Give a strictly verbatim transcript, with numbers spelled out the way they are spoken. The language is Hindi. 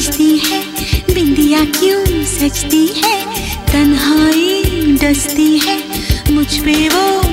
बजती है, बिंदिया क्यों सजती है, तन्हाई डसती है मुझ पे वो